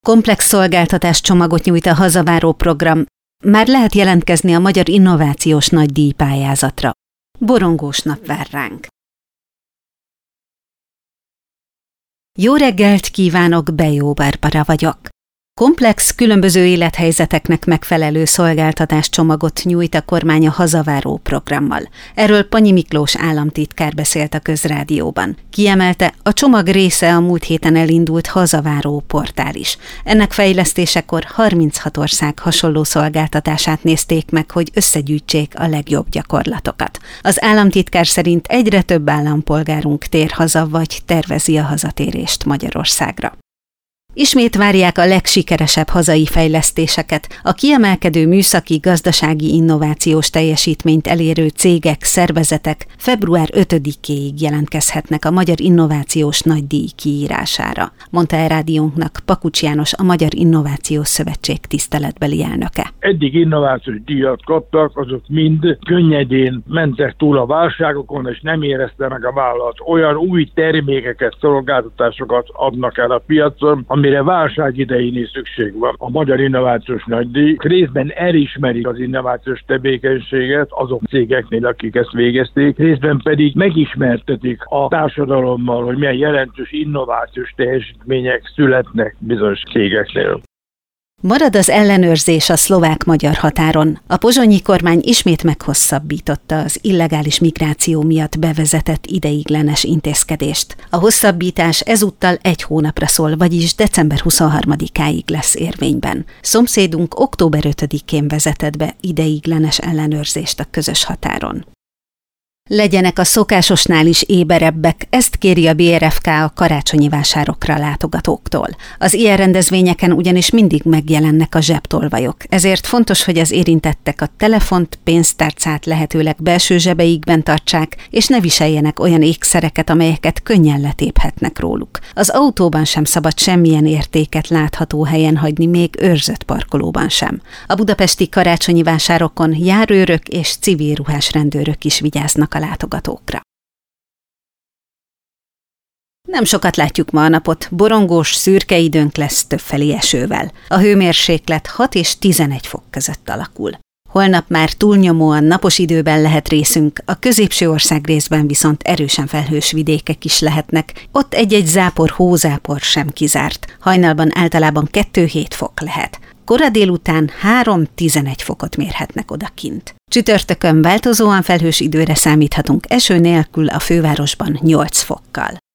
Komplex szolgáltatás csomagot nyújt a Hazaváró program. Már lehet jelentkezni a Magyar Innovációs Nagydíj pályázatra. Borongós nap vár ránk. Jó reggelt kívánok, Bejó Barbara vagyok. Komplex, különböző élethelyzeteknek megfelelő szolgáltatáscsomagot nyújt a kormány a Hazaváró programmal. Erről Panyi Miklós államtitkár beszélt a Közrádióban. Kiemelte, a csomag része a múlt héten elindult Hazaváró portál is. Ennek fejlesztésekor 36 ország hasonló szolgáltatását nézték meg, hogy összegyűjtsék a legjobb gyakorlatokat. Az államtitkár szerint egyre több állampolgárunk tér haza, vagy tervezi a hazatérést Magyarországra. Ismét várják a legsikeresebb hazai fejlesztéseket. A kiemelkedő műszaki, gazdasági innovációs teljesítményt elérő cégek, szervezetek február 5-éig jelentkezhetnek a Magyar Innovációs Nagydíj kiírására, mondta el rádiónknak Pakucs János, a Magyar Innovációs Szövetség tiszteletbeli elnöke. Eddig innovációs díjat kaptak, azok mind könnyedén mentek túl a válságokon, és nem érezte meg a vállalat. Olyan új termékeket, szolgáltatásokat adnak el a piacon, amire válság idején is szükség van. A Magyar Innovációs Nagydíj részben elismerik az innovációs tevékenységet azok cégeknél, akik ezt végezték, részben pedig megismertetik a társadalommal, hogy milyen jelentős innovációs teljesítmények születnek bizonyos cégeknél. Marad az ellenőrzés a szlovák-magyar határon. A pozsonyi kormány ismét meghosszabbította az illegális migráció miatt bevezetett ideiglenes intézkedést. A hosszabbítás ezúttal 1 hónapra szól, vagyis december 23-áig lesz érvényben. Szomszédunk október 5-én vezetett be ideiglenes ellenőrzést a közös határon. Legyenek a szokásosnál is éberebbek, ezt kéri a BRFK a karácsonyi vásárokra látogatóktól. Az ilyen rendezvényeken ugyanis mindig megjelennek a zsebtolvajok, ezért fontos, hogy az érintettek a telefont, pénztárcát lehetőleg belső zsebeikben tartsák, és ne viseljenek olyan ékszereket, amelyeket könnyen letéphetnek róluk. Az autóban sem szabad semmilyen értéket látható helyen hagyni, még őrzött parkolóban sem. A budapesti karácsonyi vásárokon járőrök és civil ruhás rendőrök is vigyáznak a látogatókra. Nem sokat látjuk ma a napot, borongós, szürke időnk lesz többfelé esővel. A hőmérséklet 6 és 11 fok között alakul. Holnap már túlnyomóan napos időben lehet részünk, a középső országrészben viszont erősen felhős vidékek is lehetnek, ott egy-egy zápor, hózápor sem kizárt. Hajnalban általában 2-7 fok lehet. Kora délután 3-11 fokot mérhetnek odakint. Csütörtökön változóan felhős időre számíthatunk, eső nélkül, a fővárosban 8 fokkal.